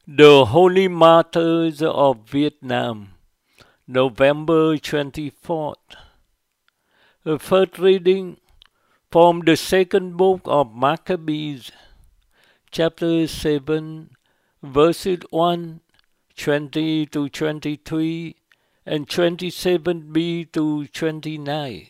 The Holy Martyrs of Vietnam, November 24th. The first reading from the second book of Maccabees, chapter 7, verses 1, 20 to 23, and 27b to 29.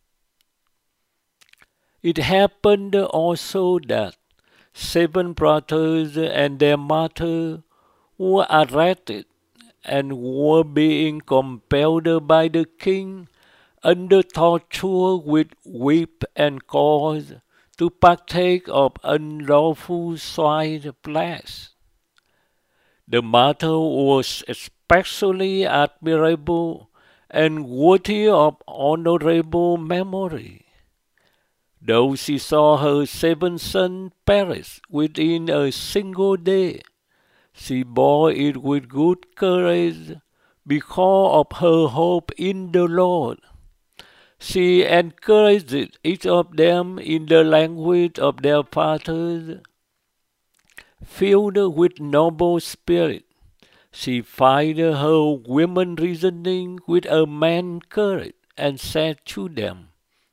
It happened also that 7 brothers and their mother were arrested and were being compelled by the king under torture with whip and cords to partake of unlawful swine flesh. The matter was especially admirable and worthy of honorable memory. Though she saw her 7 sons perish within a single day, she bore it with good courage because of her hope in the Lord. She encouraged each of them in the language of their fathers. Filled with noble spirit, she fired her women reasoning with a man's courage and said to them,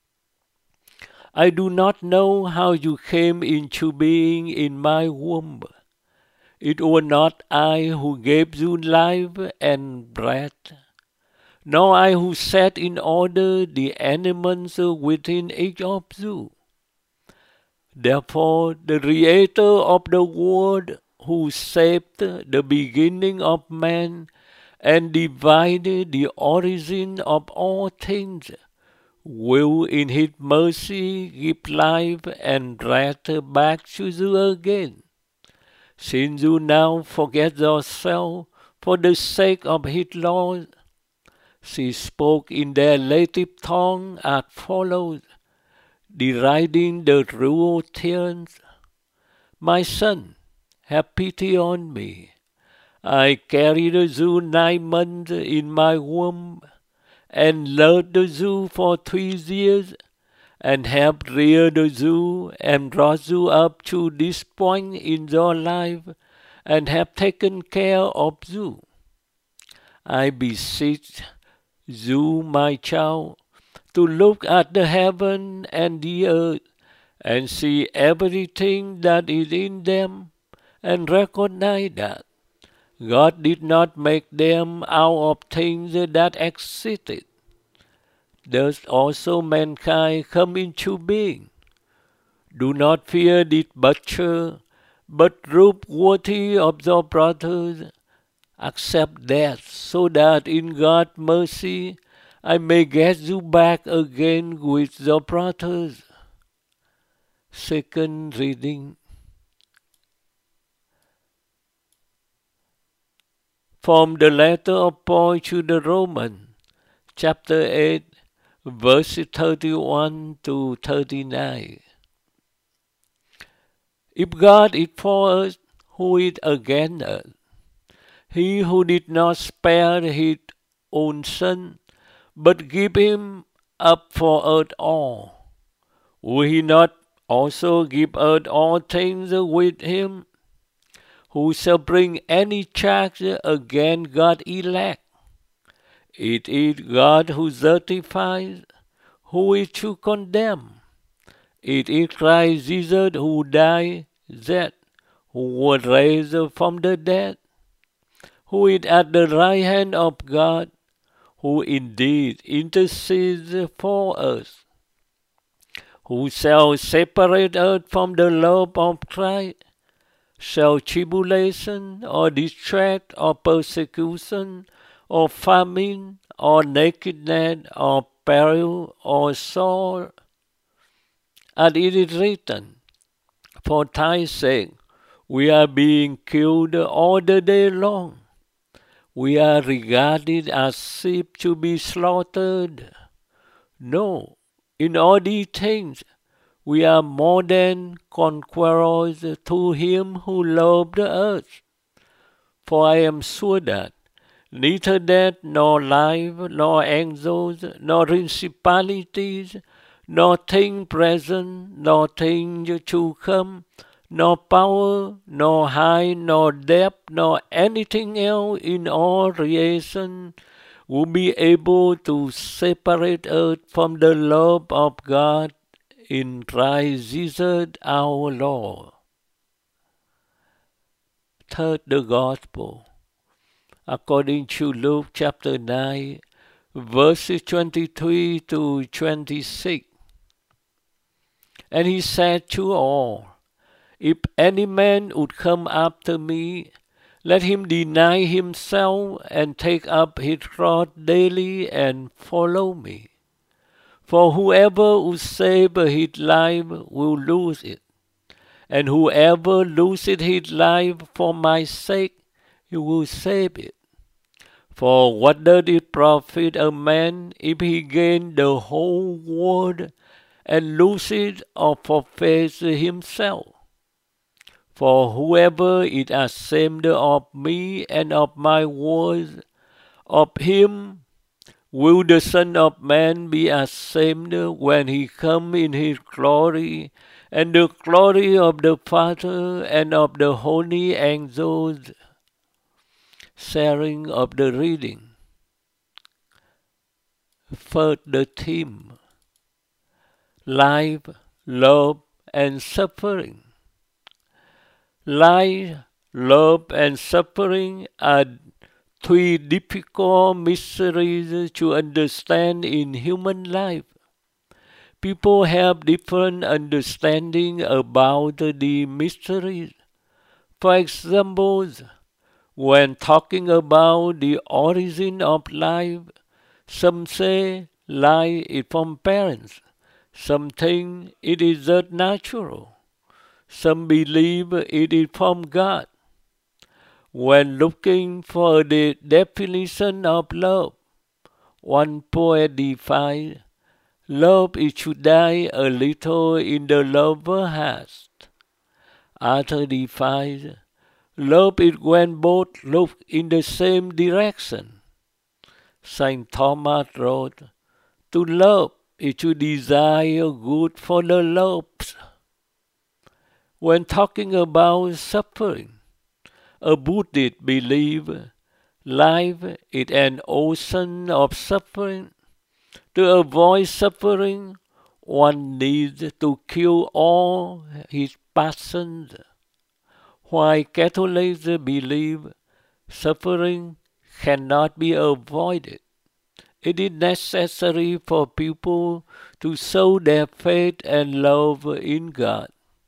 I do not know how you came into being in my womb. It was not I who gave you life and breath, nor I who set in order the elements within each of you. Therefore, the Creator of the world, who shaped the beginning of man and divided the origin of all things, will in His mercy give life and breath back to you again. Since you now forget yourself for the sake of His laws, she spoke in their native tongue as follows, deriding the Ruothians. My son, have pity on me. I carried you 9 months in my womb, and loved you for 3 years, and have reared you and brought you up to this point in your life, and have taken care of you. I beseech you, my child, to look at the heaven and the earth, and see everything that is in them, and recognize that God did not make them out of things that existed. Thus also mankind come into being. Do not fear this butcher, but prove worthy of your brothers. Accept death, so that in God's mercy I may get you back again with your brothers. Second reading from the letter of Paul to the Romans, chapter 8, verses 31 to 39. If God is for us, who is against us? He who did not spare his own son, but gave him up for us all, will he not also give us all things with him? Who shall bring any charge against God's elect? It is God who justifies. Who is to condemn? It is Christ Jesus who died, that who was raised from the dead, who is at the right hand of God, who indeed intercedes for us. Who shall separate us from the love of Christ? Shall tribulation, or distress, or persecution, or famine, or nakedness, or peril, or sword? As it is written, for thy sake we are being killed all the day long. We are regarded as sheep to be slaughtered. No, in all these things we are more than conquerors through Him who loved us. For I am sure that neither death, nor life, nor angels, nor principalities, nor things present, nor things to come, nor power, nor height, nor depth, nor anything else in all creation will be able to separate us from the love of God in Christ Jesus our Lord. Third, the Gospel. According to Luke chapter 9, verses 23 to 26. And he said to all, If any man would come after me, let him deny himself and take up his cross daily and follow me. For whoever would save his life will lose it, and whoever loses his life for my sake, he will save it. For what does it profit a man if he gain the whole world and loses or forfeits himself? For whoever is ashamed of me and of my words, of him will the Son of Man be ashamed when he comes in his glory, and the glory of the Father and of the holy angels. Sharing of the reading. First, the theme: life, love, and suffering. Life, love, and suffering are three difficult mysteries to understand in human life. People have different understanding about the mysteries. For example, when talking about the origin of life, some say life is from parents. Some think it is just natural. Some believe it is from God. When looking for the definition of love, one poet defines, love is to die a little in the lover's heart. Others defines, love is when both look in the same direction. Saint Thomas wrote, to love is to desire good for the loved. When talking about suffering, a Buddhist believes life is an ocean of suffering. To avoid suffering, one needs to kill all his passions. While Catholics believe suffering cannot be avoided, it is necessary for people to show their faith and love in God.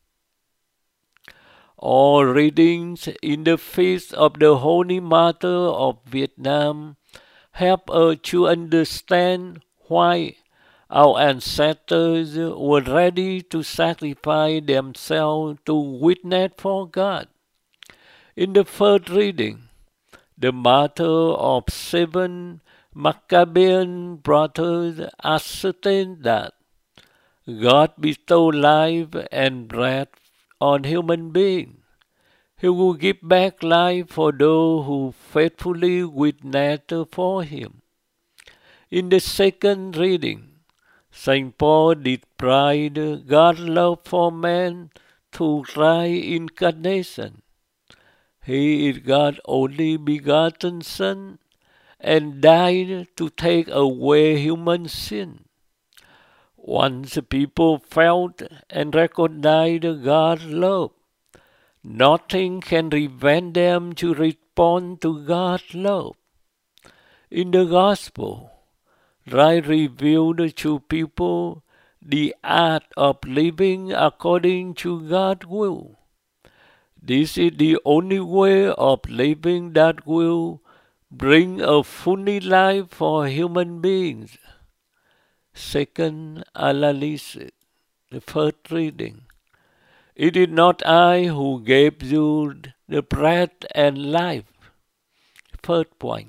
All readings in the Feast of the Holy Mother of Vietnam help us to understand why our ancestors were ready to sacrifice themselves to witness for God. In the first reading, the mother of 7 Maccabean brothers ascertained that God bestowed life and breath on human beings. He will give back life for those who faithfully witness for Him. In the second reading, St. Paul described God's love for man through Christ's incarnation. He is God's only begotten Son and died to take away human sin. Once people felt and recognized God's love, nothing can prevent them to respond to God's love. In the Gospel, Christ revealed to people the art of living according to God's will. This is the only way of living that will bring a fully life for human beings. Second analysis, the first reading. It is not I who gave you the breath and life. First point.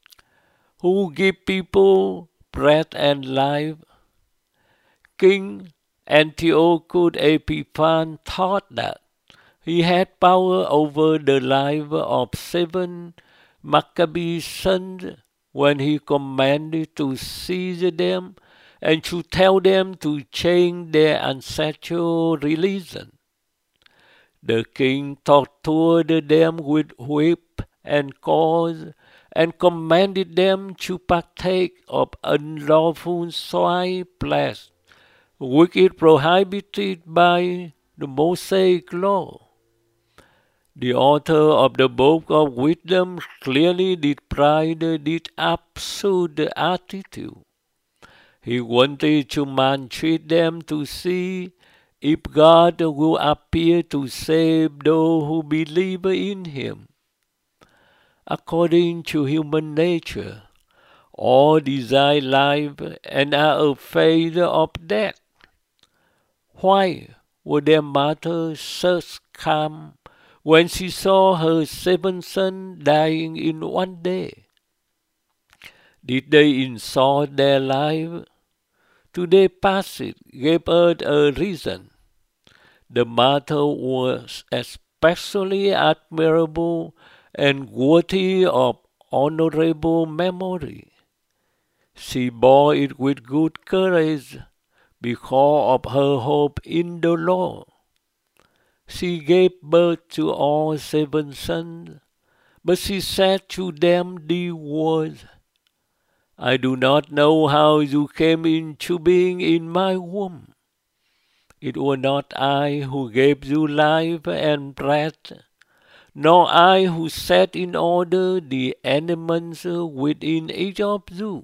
Who give people breath and life? King Antiochus Epiphanes thought that he had power over the life of 7 Maccabean sons when he commanded to seize them and to tell them to change their ancestral religion. The king tortured them with whip and cords, and commanded them to partake of unlawful swine flesh, which is prohibited by the Mosaic law. The author of the Book of Wisdom clearly displayed this absurd attitude. He wanted to maltreat them to see if God will appear to save those who believe in Him. According to human nature, all desire life and are afraid of death. Why would their mother such calm when she saw her 7 sons dying in one day? Did they insult their life? Today's passage gave us a reason. The matter was especially admirable and worthy of honorable memory. She bore it with good courage because of her hope in the Lord. She gave birth to all 7 sons, but she said to them the words, I do not know how you came into being in my womb. It was not I who gave you life and breath, nor I who set in order the elements within each of you.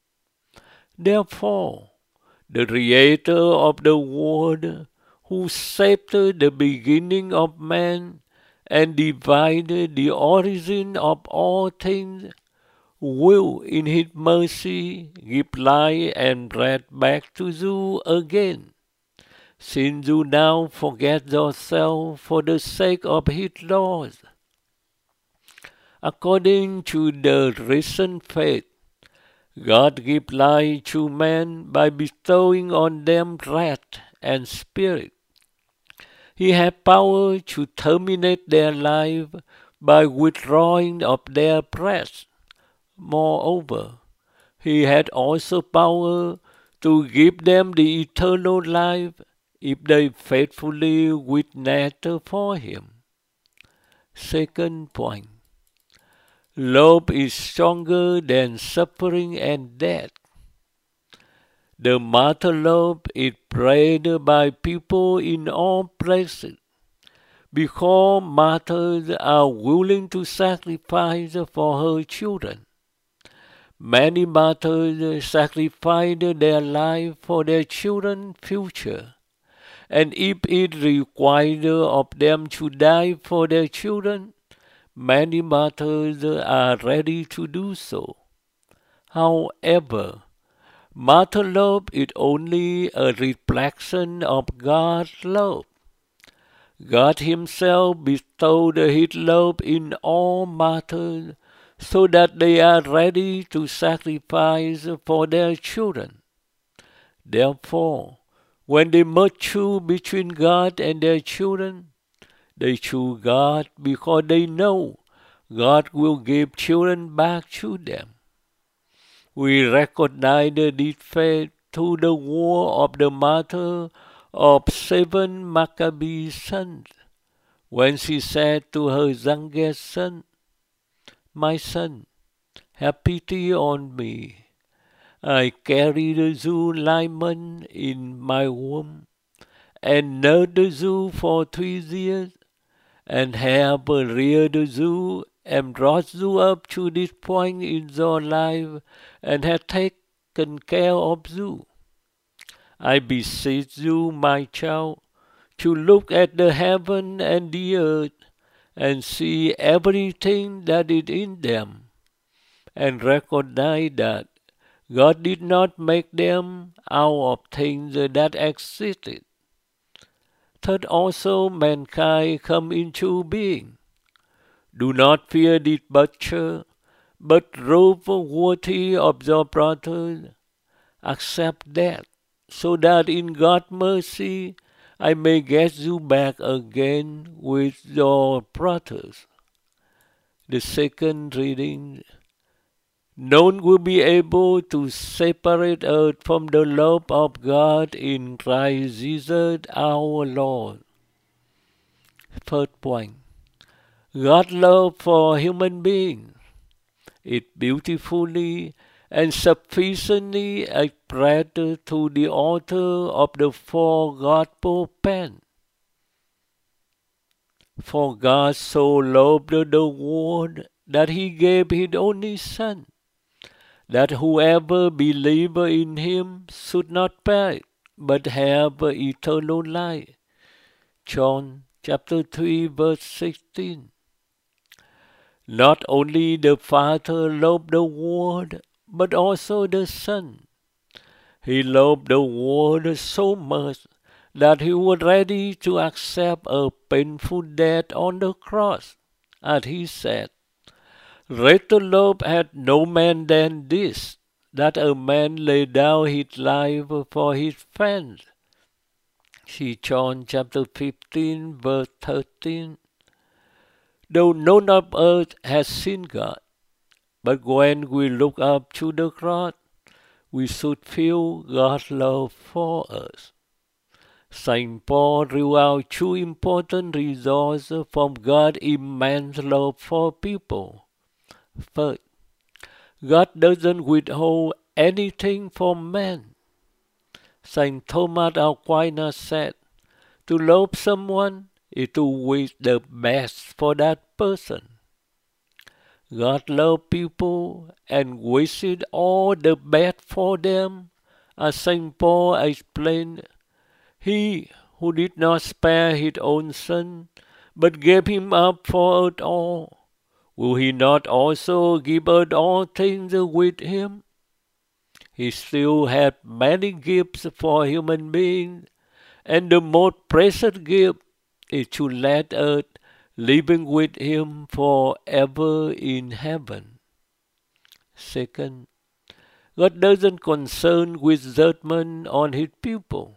Therefore, the Creator of the world, who shaped the beginning of man and divided the origin of all things, will in His mercy give life and breath back to you again, since you now forget yourself for the sake of His laws. According to the risen faith, God gives life to men by bestowing on them breath and spirit. He has power to terminate their life by withdrawing of their breath. Moreover, He had also power to give them the eternal life if they faithfully witness for Him. Second point. Love is stronger than suffering and death. The martyr love is prayed by people in all places because martyrs are willing to sacrifice for her children. Many martyrs sacrificed their life for their children's future, and if it required of them to die for their children, many martyrs are ready to do so. However, martyr love is only a reflection of God's love. God Himself bestowed His love in all martyrs so that they are ready to sacrifice for their children. Therefore, when they must choose between God and their children, they choose God because they know God will give children back to them. We recognize this faith through the word of the mother of 7 Maccabee sons, when she said to her youngest son, My son, have pity on me. I carried you 9 months in my womb, and nursed you for 3 years, and have reared you and brought you up to this point in your life, and have taken care of you. I beseech you, my child, to look at the heaven and the earth, and see everything that is in them, and recognize that God did not make them out of things that existed. Thus also mankind come into being. Do not fear this butcher, but prove worthy of your brothers. Accept death, so that in God's mercy I may get you back again with your brothers. The second reading. None will be able to separate us from the love of God in Christ Jesus our Lord. Third point, God's love for human beings is beautifully and sufficiently expressed through the author of the four Gospel pens. For God so loved the world that he gave his only Son, that whoever believeth in him should not perish, but have eternal life. John chapter 3 verse 16. Not only the Father loved the world, but also the Son. He loved the world so much that he was ready to accept a painful death on the cross, as he said, "Greater love hath no man than this, that a man lay down his life for his friends." See John chapter 15, verse 13. Though none of us has seen God, but when we look up to the cross, we should feel God's love for us. St. Paul drew out two important results from God's immense love for people. First, God doesn't withhold anything from man. St. Thomas Aquinas said, "To love someone is to wish the best for that person." God loves people and wishes all the best for them, as St. Paul explained. He who did not spare his own Son, but gave him up for us all, will he not also give us all things with him? He still had many gifts for human beings, and the most precious gift is to let us living with him forever in heaven. Second, God doesn't concern with judgment on his people.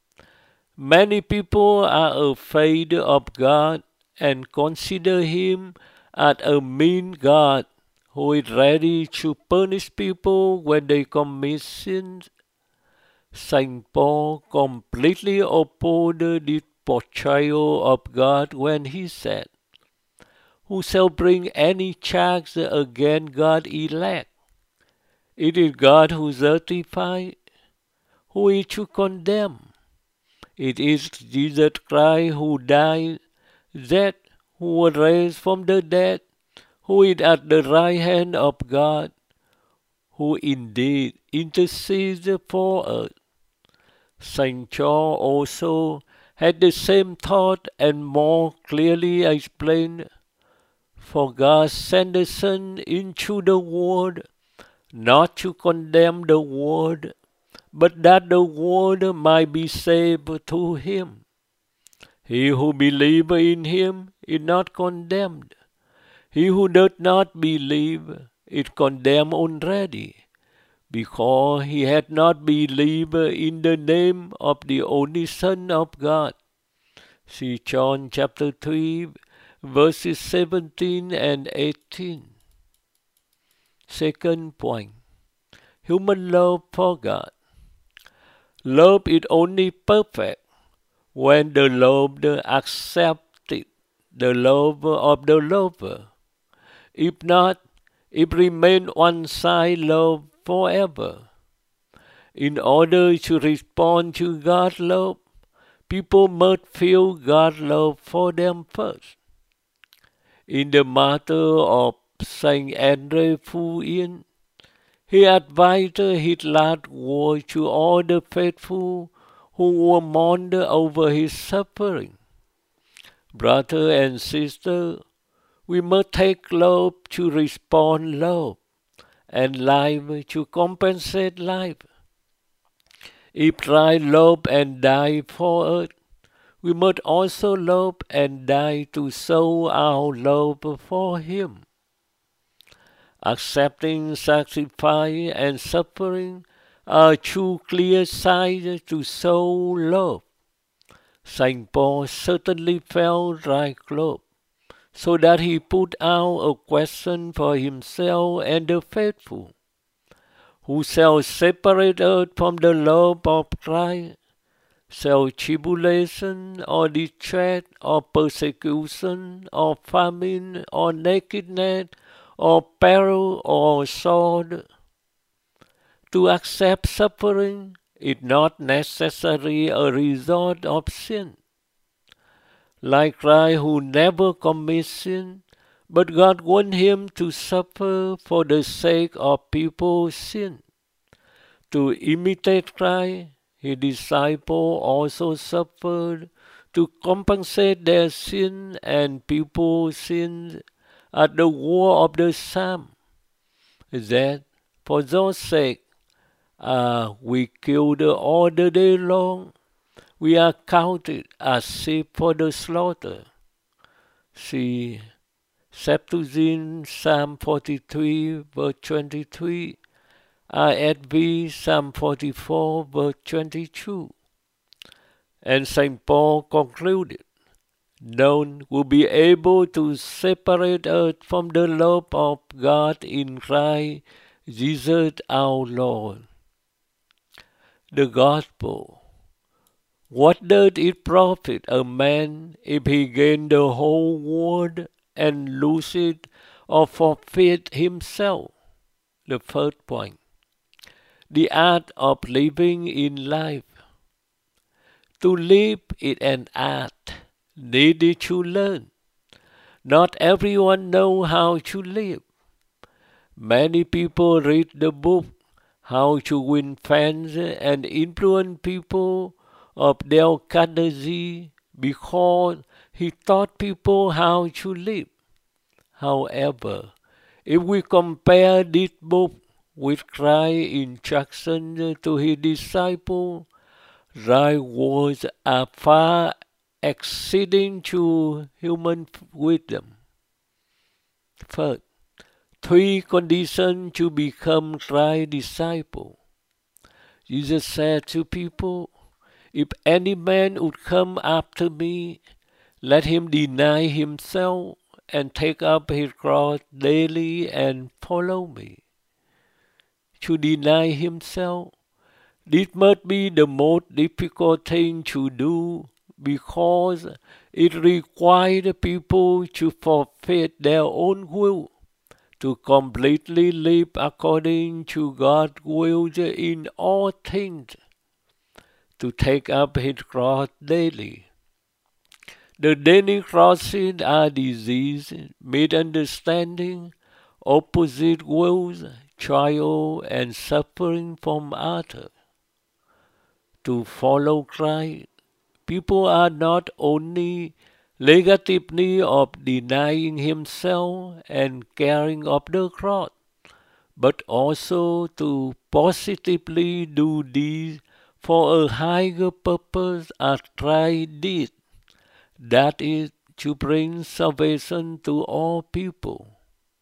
Many people are afraid of God and consider him as a mean God who is ready to punish people when they commit sins. St. Paul completely opposed this portrayal of God when he said, "Who shall bring any charge against God's elect? It is God who justifies. Who is to condemn? It is Jesus Christ who died, that who was raised from the dead, who is at the right hand of God, who indeed intercedes for us." St. John also had the same thought and more clearly explained, "For God sent the Son into the world, not to condemn the world, but that the world might be saved through him. He who believes in him is not condemned. He who does not believe is condemned already, because he had not believed in the name of the only Son of God." See John chapter 3, verses 17 and 18. Second point, human love for God. Love is only perfect when the loved accepts the love of the lover. If not, it remains one-sided love forever. In order to respond to God's love, people must feel God's love for them first. In the matter of Saint Andre Fouillon, he advised his last word to all the faithful who were mourned over his suffering. "Brother and sister, we must take love to respond love, and life to compensate life. If Christ loved and died for us, we must also love and die to show our love for him. Accepting sacrifice and suffering are two clear signs to show love. St. Paul certainly felt like love, so that he put out a question for himself and the faithful. Who shall separate us from the love of Christ? Shall tribulation, or distress, or persecution, or famine, or nakedness, or peril, or sword? To accept suffering is not necessarily a result of sin. Like Christ, who never commits sin, but God wants him to suffer for the sake of people's sin. To imitate Christ, his disciples also suffered to compensate their sin and people's sins at the war of the Psalm. That for those sake we killed all the day long. We are counted as sheep for the slaughter. See Septuagint Psalm 43 verse 23, ISV Psalm 44 verse 22. And St. Paul concluded, none will be able to separate us from the love of God in Christ Jesus our Lord. The Gospel. What does it profit a man if he gain the whole world and lose it or forfeit himself? The first point. The art of living in life. To live is an art needed to learn. Not everyone knows how to live. Many people read the book How to Win Fans and Influence People of Dale Carnegie because he taught people how to live. However, if we compare this book with Christ's instruction to his disciples, right words are far exceeding to human wisdom. First, three conditions to become Christ's disciple. Jesus said to people, if any man would come after me, let him deny himself and take up his cross daily and follow me. To deny himself, this must be the most difficult thing to do because it requires people to forfeit their own will, to completely live according to God's will in all things, to take up his cross daily. The daily crosses are disease, misunderstanding, opposite wills, trial, and suffering from others. To follow Christ, people are not only negatively of denying himself and carrying of the cross, but also to positively do this for a higher purpose as Christ did, that is, to bring salvation to all people.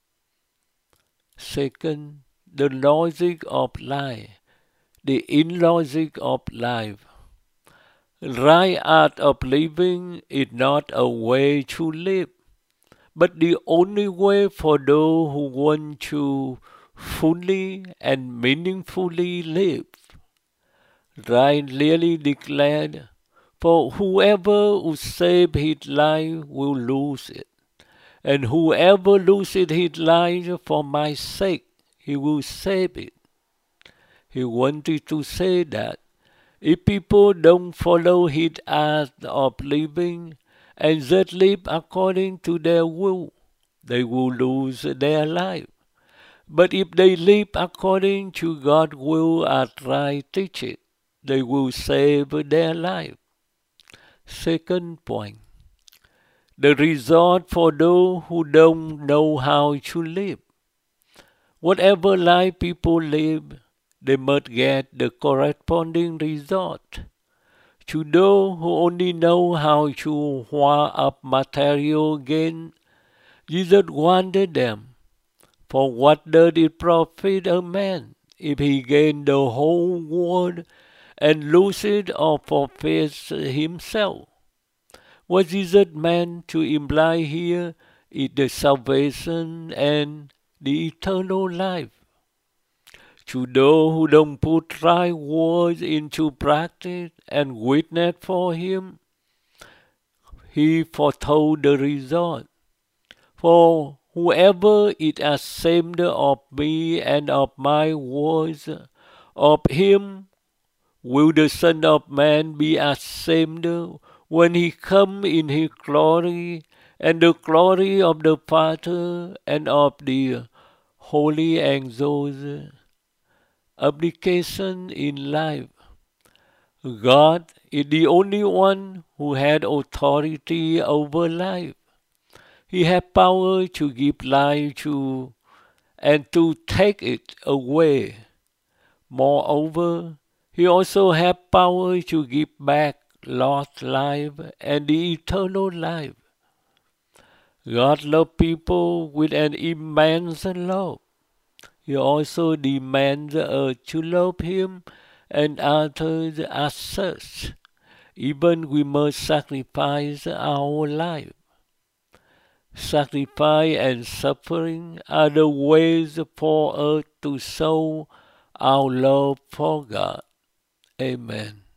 Second, the logic of life, the illogic of life. Right art of living is not a way to live, but the only way for those who want to fully and meaningfully live. Right clearly declared, for whoever would save his life will lose it, and whoever loses his life for my sake, he will save it. He wanted to say that if people don't follow his art of living and just live according to their will, they will lose their life. But if they live according to God's will as Christ teaches, they will save their life. Second point, the result for those who don't know how to live. Whatever life people live, they must get the corresponding result. To those who only know how to hoard up material gain, Jesus wanted them. For what does it profit a man if he gain the whole world and loses or forfeits himself? What Jesus meant to imply here is the salvation and the eternal life. To those who don't put right words into practice and witness for him, he foretold the result. For whoever is ashamed of me and of my words, of him will the Son of Man be ashamed when he come in his glory and the glory of the Father and of the holy angels. Application in life. God is the only one who had authority over life. He has power to give life to and to take it away. Moreover, he also has power to give back lost life and the eternal life. God loves people with an immense love. He also demands us to love him and others as such. Even we must sacrifice our life. Sacrifice and suffering are the ways for us to show our love for God. Amen.